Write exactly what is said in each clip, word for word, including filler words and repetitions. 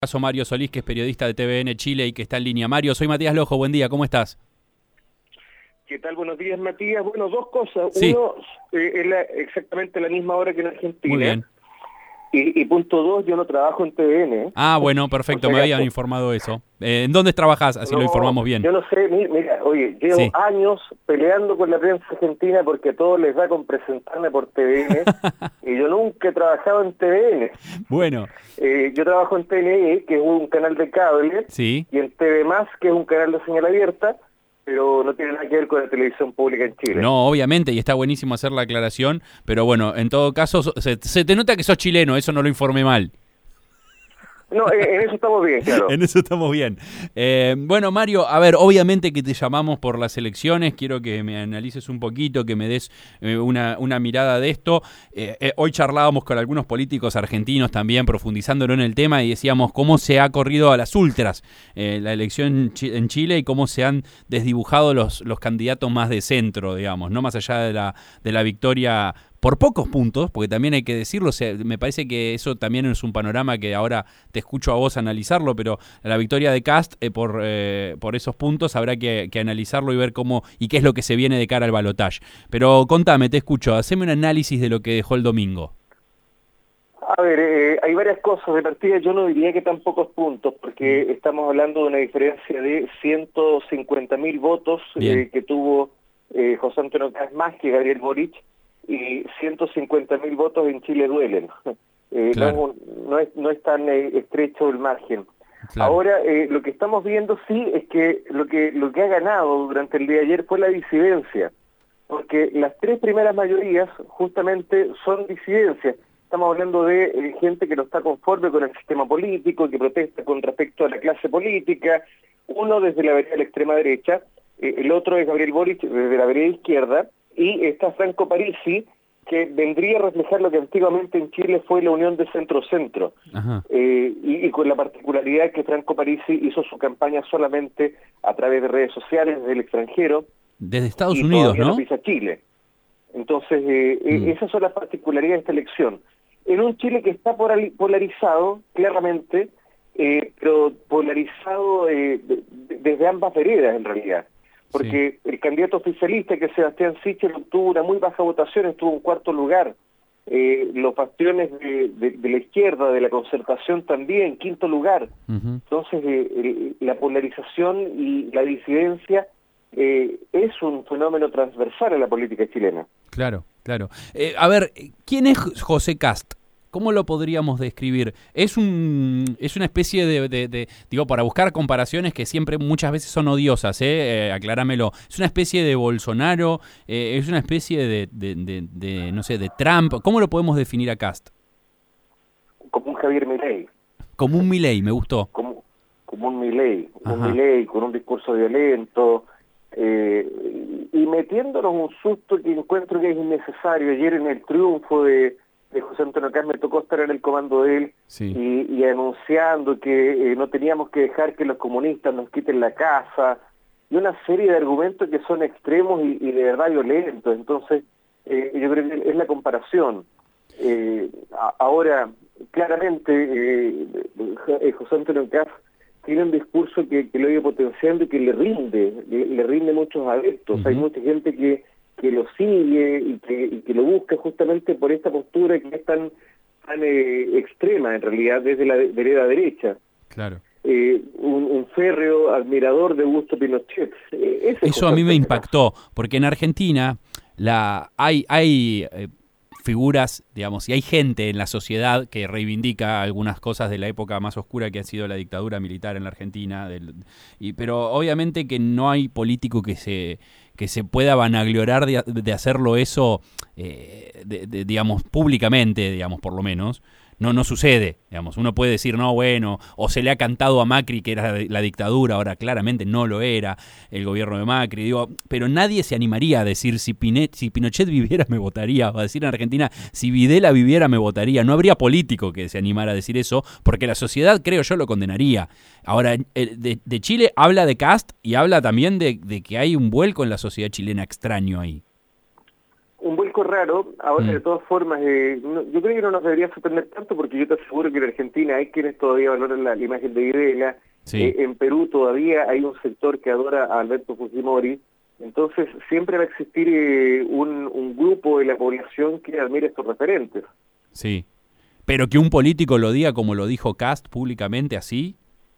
Caso Mario Solís, que es periodista de T V N Chile y que está en línea. Mario, soy Matías Lojo, buen día, ¿cómo estás? ¿Qué tal? Buenos días, Matías. Bueno, dos cosas. Sí. Uno, eh, es la, exactamente la misma hora que en Argentina. Muy bien. Y, y punto dos, yo no trabajo en T V N. Ah, bueno, perfecto, si me habían acaso. informado eso. Eh, ¿En dónde trabajás? Así No, lo informamos bien. Yo no sé, mi- mira, oye, llevo Sí. años peleando con la prensa argentina porque a todos les da con presentarme por T V N y yo nunca he trabajado en T V N. Bueno, Eh, yo trabajo en T N I, que es un canal de cable, sí. y en T V Más, que es un canal de señal abierta, pero no tiene nada que ver con la televisión pública en Chile. No, obviamente, y está buenísimo hacer la aclaración, pero bueno, en todo caso, so- se, se te nota que sos chileno, eso no lo informé mal. No, en, en eso estamos bien, claro. En eso estamos bien. Eh, bueno, Mario, a ver, obviamente que te llamamos por las elecciones, quiero que me analices un poquito, que me des eh, una, una mirada de esto. Eh, eh, hoy charlábamos con algunos políticos argentinos también, profundizándolo en el tema, y decíamos cómo se ha corrido a las ultras eh, la elección en, Chi- en Chile y cómo se han desdibujado los, los candidatos más de centro, digamos, no más allá de la, de la victoria por pocos puntos, porque también hay que decirlo, o sea, me parece que eso también es un panorama que ahora te escucho a vos analizarlo, pero la victoria de Kast eh, por, eh, por esos puntos habrá que, que analizarlo y ver cómo y qué es lo que se viene de cara al balotaje. Pero contame, te escucho, haceme un análisis de lo que dejó el domingo. A ver, eh, hay varias cosas de partida. Yo no diría que tan pocos puntos, porque estamos hablando de una diferencia de ciento cincuenta mil votos eh, que tuvo eh, José Antonio Kast más que Gabriel Boric, y ciento cincuenta mil votos en Chile duelen. Eh, Claro. no, es un- no, es, no es tan eh, estrecho el margen. Claro. Ahora, eh, lo que estamos viendo sí es que lo que lo que ha ganado durante el día de ayer fue la disidencia, porque las tres primeras mayorías justamente son disidencias. Estamos hablando de eh, gente que no está conforme con el sistema político, que protesta con respecto a la clase política, uno desde la vereda de la extrema derecha, eh, el otro es Gabriel Boric desde la vereda izquierda, y está Franco Parisi, que vendría a reflejar lo que antiguamente en Chile fue la unión de centro-centro, Ajá. eh, y, y con la particularidad que Franco Parisi hizo su campaña solamente a través de redes sociales desde el extranjero, Desde Estados y Unidos, todavía ¿no? no pisa Chile. Entonces, eh, eh, Mm. esas son las particularidades de esta elección. En un Chile que está polari- polarizado, claramente, eh, pero polarizado eh, de- de- desde ambas veredas, en realidad. Porque el candidato oficialista, que es Sebastián Sichel, obtuvo una muy baja votación, estuvo en cuarto lugar. Eh, los bastiones de, de- de la izquierda, de la concertación también, quinto lugar. Ujú. Entonces, eh, el- la polarización y la disidencia eh, es un fenómeno transversal en la política chilena. Claro, claro. Eh, a ver, ¿quién es José Kast? ¿Cómo lo podríamos describir? Es un es una especie de, de- de- digo, para buscar comparaciones que siempre muchas veces son odiosas, ¿eh? Eh, acláramelo. Es una especie de Bolsonaro, eh, es una especie de, de, de- de, no sé, de Trump. ¿Cómo lo podemos definir a Kast? Como un Javier Milei, Como un Milei, me gustó. como, como un Milei, un Ajá. Milei con un discurso violento, eh, y, y metiéndonos un susto que encuentro que es innecesario. Ayer en el triunfo de, de José Antonio Kast me tocó estar en el comando de él, Sí. y, y anunciando que eh, no teníamos que dejar que los comunistas nos quiten la casa, y una serie de argumentos que son extremos y, y de verdad violentos. Entonces, eh, yo creo que es la comparación. Eh, a- ahora, claramente, eh, eh, José Antonio Kast tiene un discurso que, que lo ha ido potenciando y que le rinde, le, le rinde muchos adeptos. Ujú. Hay mucha gente que, que lo sigue y que, y que lo busca justamente por esta postura que es tan, tan eh, extrema, en realidad, desde la de- vereda derecha. Claro. Eh, un, un férreo admirador de Augusto Pinochet. Eh, ese es Eso José a mí me Antonio Kast. impactó, porque en Argentina la hay, hay eh, figuras, digamos, y hay gente en la sociedad que reivindica algunas cosas de la época más oscura que ha sido la dictadura militar en la Argentina, del, y, pero obviamente que no hay político que se que se pueda vanagloriar de, de hacerlo eso, eh, de, de, digamos, públicamente, digamos, por lo menos. No, no sucede, digamos. Uno puede decir, no, bueno, o se le ha cantado a Macri que era la dictadura, ahora claramente no lo era el gobierno de Macri, digo, pero nadie se animaría a decir si, Pinet, si Pinochet viviera me votaría, o a decir en Argentina, si Videla viviera me votaría. No habría político que se animara a decir eso, porque la sociedad, creo yo, lo condenaría. Ahora, de, de Chile habla de Kast y habla también de, de que hay un vuelco en la sociedad chilena extraño ahí. un vuelco raro. Ahora, Mm. de todas formas, eh, no- yo creo que no nos debería sorprender tanto, porque yo te aseguro que en Argentina hay quienes todavía valoran la, la imagen de Videla. Sí. Eh, en Perú todavía hay un sector que adora a Alberto Fujimori. Entonces, siempre va a existir eh, un, un grupo de la población que admira estos referentes. Sí. Pero que un político lo diga como lo dijo Kast públicamente así,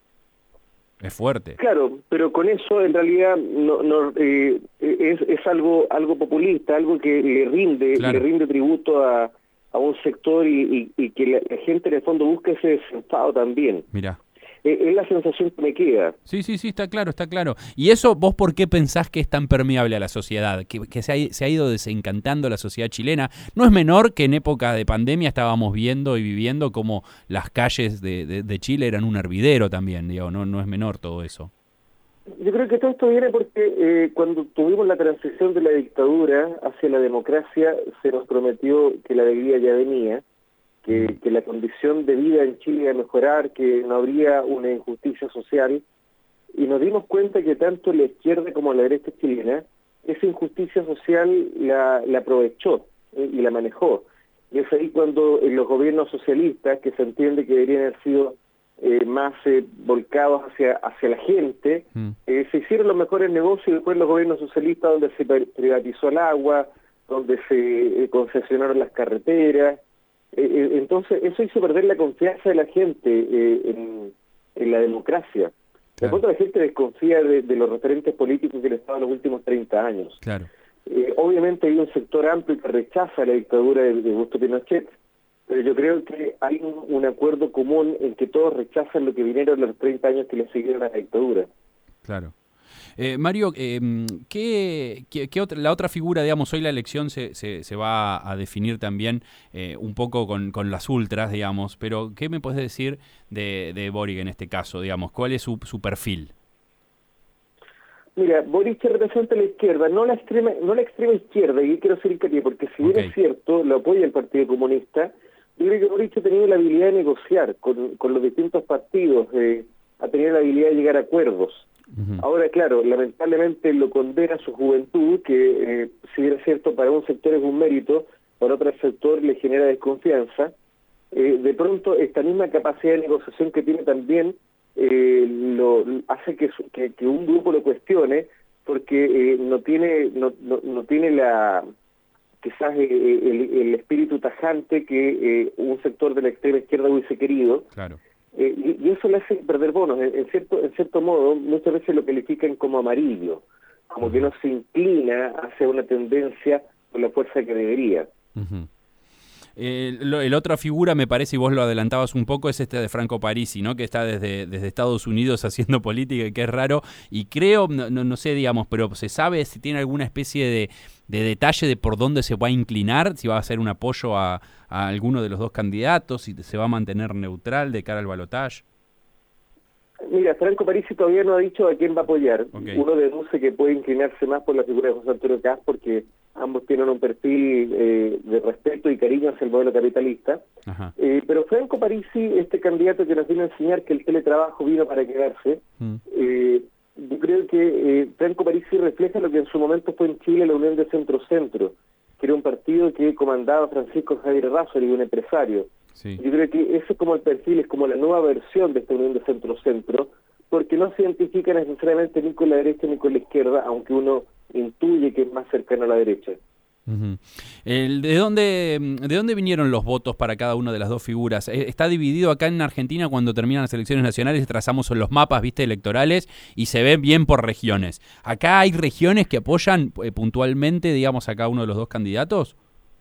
es fuerte. Claro, pero con eso en realidad no, no, eh, es, es algo algo populista, algo que le rinde Claro. le rinde tributo a, a un sector y, y, y que la, la gente en el fondo busca ese desenfado también. Mirá. Eh, es la sensación que me queda. Sí, sí, sí, está claro, está claro. ¿Y eso vos por qué pensás que es tan permeable a la sociedad? Que, que se, ha, se ha ido desencantando la sociedad chilena. No es menor que en época de pandemia estábamos viendo y viviendo como las calles de, de, de Chile eran un hervidero también, digo, no, no es menor todo eso. Yo creo que todo esto viene porque eh, cuando tuvimos la transición de la dictadura hacia la democracia, se nos prometió que la alegría ya venía, que, que la condición de vida en Chile iba a mejorar, que no habría una injusticia social, y nos dimos cuenta que tanto la izquierda como la derecha chilena, esa injusticia social la, la aprovechó eh, y la manejó. Y es ahí cuando en los gobiernos socialistas, que se entiende que deberían haber sido eh, más eh, volcados hacia, hacia la gente, Mm. eh, se hicieron los mejores negocios, y después los gobiernos socialistas donde se privatizó el agua, donde se eh, concesionaron las carreteras. Eh, eh, entonces eso hizo perder la confianza de la gente eh, en, en la democracia. De Claro. pronto la gente desconfía de, de los referentes políticos del Estado en los últimos treinta años. Claro. Eh, obviamente hay un sector amplio que rechaza la dictadura de, de Augusto Pinochet, pero yo creo que hay un, un acuerdo común en que todos rechazan lo que vinieron los treinta años que le siguieron a la dictadura. Claro. Eh, Mario, eh, ¿qué, qué, qué otra, la otra figura, digamos, hoy la elección se, se, se va a definir también eh, un poco con, con las ultras, digamos, pero ¿qué me puedes decir de, de Boric en este caso, digamos? ¿Cuál es su, su perfil? Mira, Boric representa a la izquierda, no la extrema no la extrema izquierda, y quiero hacer hincapié, porque si bien Ok. es cierto, lo apoya el Partido Comunista, yo creo que Boric ha tenido la habilidad de negociar con, con los distintos partidos, eh, ha tenido la habilidad de llegar a acuerdos. Ujú. Ahora, claro, lamentablemente lo condena su juventud, que eh, si bien es cierto, para un sector es un mérito, para otro sector le genera desconfianza. Eh, de pronto, esta misma capacidad de negociación que tiene también eh, lo hace que, su- que, que un grupo lo cuestione, porque eh, no tiene no, no, no tiene la quizás eh, el, el espíritu tajante que eh, un sector de la extrema izquierda hubiese querido. Claro. Eh, y, y eso le hace perder bonos. En, en cierto en cierto modo, muchas veces lo califican como amarillo, como Ujú. que no se inclina hacia una tendencia con la fuerza que debería. Ujú. Eh, lo- el otra figura, me parece, y vos lo adelantabas un poco, es este de Franco Parisi, ¿no? Que está desde, desde Estados Unidos haciendo política y que es raro. Y creo, no, no, no sé, digamos, pero se sabe si tiene alguna especie de, de detalle de por dónde se va a inclinar, si va a hacer un apoyo a, a alguno de los dos candidatos, si se va a mantener neutral de cara al balotaje. Mira, Franco Parisi todavía no ha dicho a quién va a apoyar. Ok. Uno deduce que puede inclinarse más por la figura de José Antonio Kast, porque ambos tienen un perfil eh, de respeto y cariño hacia el modelo capitalista. Ajá. Eh, pero Franco Parisi, este candidato que nos vino a enseñar que el teletrabajo vino para quedarse, Mm. eh, yo creo que eh, Franco Parisi refleja lo que en su momento fue en Chile la Unión de Centro-Centro, que era un partido que comandaba Francisco Javier Rázuri, un empresario. Sí. Yo creo que ese es como el perfil, es como la nueva versión de esta Unión de Centro-Centro, porque no se identifica necesariamente ni con la derecha ni con la izquierda, aunque uno intuye que es más cercano a la derecha. Ujú. El, ¿de dónde de dónde vinieron los votos para cada una de las dos figuras? Eh, Está dividido acá en Argentina cuando terminan las elecciones nacionales, trazamos los mapas, viste, electorales y se ve bien por regiones. ¿Acá hay regiones que apoyan eh, puntualmente, digamos, a cada uno de los dos candidatos?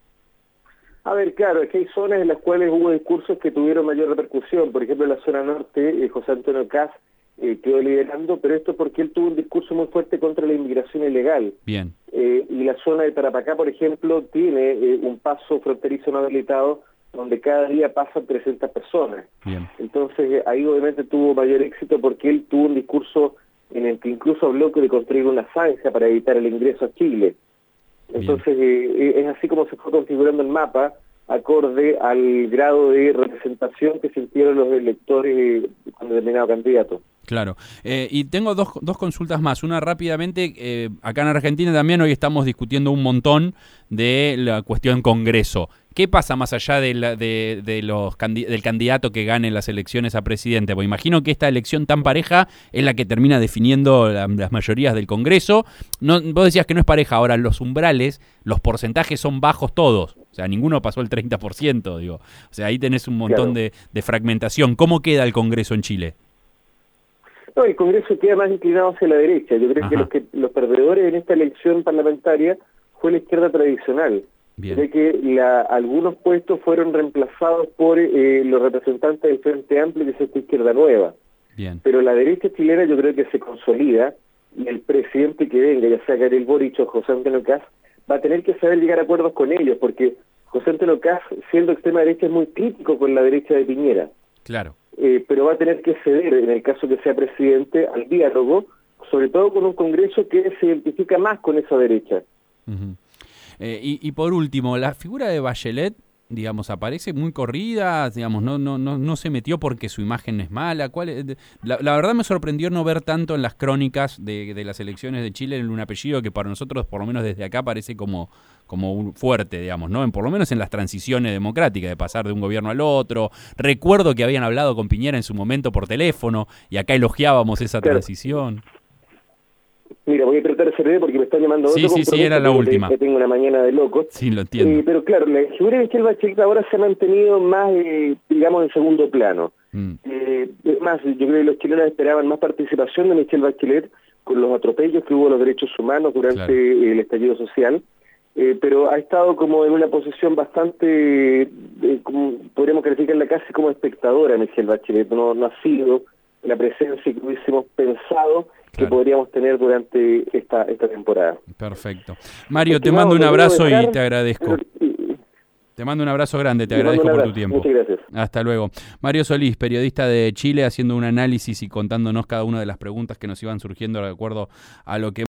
A ver, claro, es que hay zonas en las cuales hubo discursos que tuvieron mayor repercusión. Por ejemplo, en la zona norte, eh, José Antonio Kast eh, quedó liderando, pero esto porque él tuvo un discurso muy fuerte contra la inmigración ilegal. Bien. Eh, y la zona de Tarapacá, por ejemplo, tiene eh, un paso fronterizo no habilitado donde cada día pasan trescientas personas. Bien. Entonces eh, ahí obviamente tuvo mayor éxito porque él tuvo un discurso en el que incluso habló de construir una zanja para evitar el ingreso a Chile. Entonces eh, es así como se fue configurando el mapa, acorde al grado de representación que sintieron los electores eh, con determinado candidato. Claro. Eh, y tengo dos, dos consultas más. Una rápidamente, eh, acá en Argentina también hoy estamos discutiendo un montón de la cuestión Congreso. ¿Qué pasa más allá de la, de, de los del candidato que gane las elecciones a presidente? Pues imagino que esta elección tan pareja es la que termina definiendo la, las mayorías del Congreso. No, vos decías que no es pareja. Ahora, los umbrales, los porcentajes son bajos todos. O sea, ninguno pasó el treinta por ciento, digo. O sea, ahí tenés un montón claro. de, de fragmentación. ¿Cómo queda el Congreso en Chile? No, el Congreso queda más inclinado hacia la derecha. Yo creo Ajá. que los, que los perdedores en esta elección parlamentaria fue la izquierda tradicional. Creo que la, algunos puestos fueron reemplazados por eh, los representantes del Frente Amplio, que es esta izquierda nueva. Bien. Pero la derecha chilena yo creo que se consolida y el presidente que venga, ya sea Gabriel Boric o José Antonio Kast, va a tener que saber llegar a acuerdos con ellos, porque José Antonio Kast, siendo extrema derecha, es muy crítico con la derecha de Piñera. Claro. Eh, pero va a tener que ceder, en el caso que sea presidente, al diálogo, sobre todo con un Congreso que se identifica más con esa derecha. Uh-huh. eh, y, y por último, la figura de Bachelet, digamos, aparece muy corrida, digamos, no no no no se metió porque su imagen es mala. ¿Cuál es? La, la verdad me sorprendió no ver tanto en las crónicas de, de las elecciones de Chile en un apellido que para nosotros, por lo menos desde acá, parece como como un fuerte, digamos, ¿no? En, por lo menos en las transiciones democráticas, de pasar de un gobierno al otro. Recuerdo que habían hablado con Piñera en su momento por teléfono y acá elogiábamos esa claro. transición. Mira, voy a tratar de ser breve porque me están llamando sí, otro sí, sí, era la última. Que tengo una mañana de locos. Sí, lo entiendo. Eh, pero claro, la figura de Michelle Bachelet ahora se ha mantenido más, eh, digamos, en segundo plano. Mm. Eh, es más, yo creo que los chilenos esperaban más participación de Michelle Bachelet con los atropellos que hubo a los derechos humanos durante claro. el estallido social. Eh, pero ha estado como en una posición bastante, eh, como, podríamos calificarla casi como espectadora Michelle Bachelet. No, no ha sido la presencia que hubiésemos pensado que claro. podríamos tener durante esta esta temporada. Perfecto. Mario, te mando un abrazo y te agradezco. Te mando un abrazo grande, te agradezco por tu tiempo. Muchas gracias. Hasta luego. Mario Solís, periodista de Chile, haciendo un análisis y contándonos cada una de las preguntas que nos iban surgiendo de acuerdo a lo que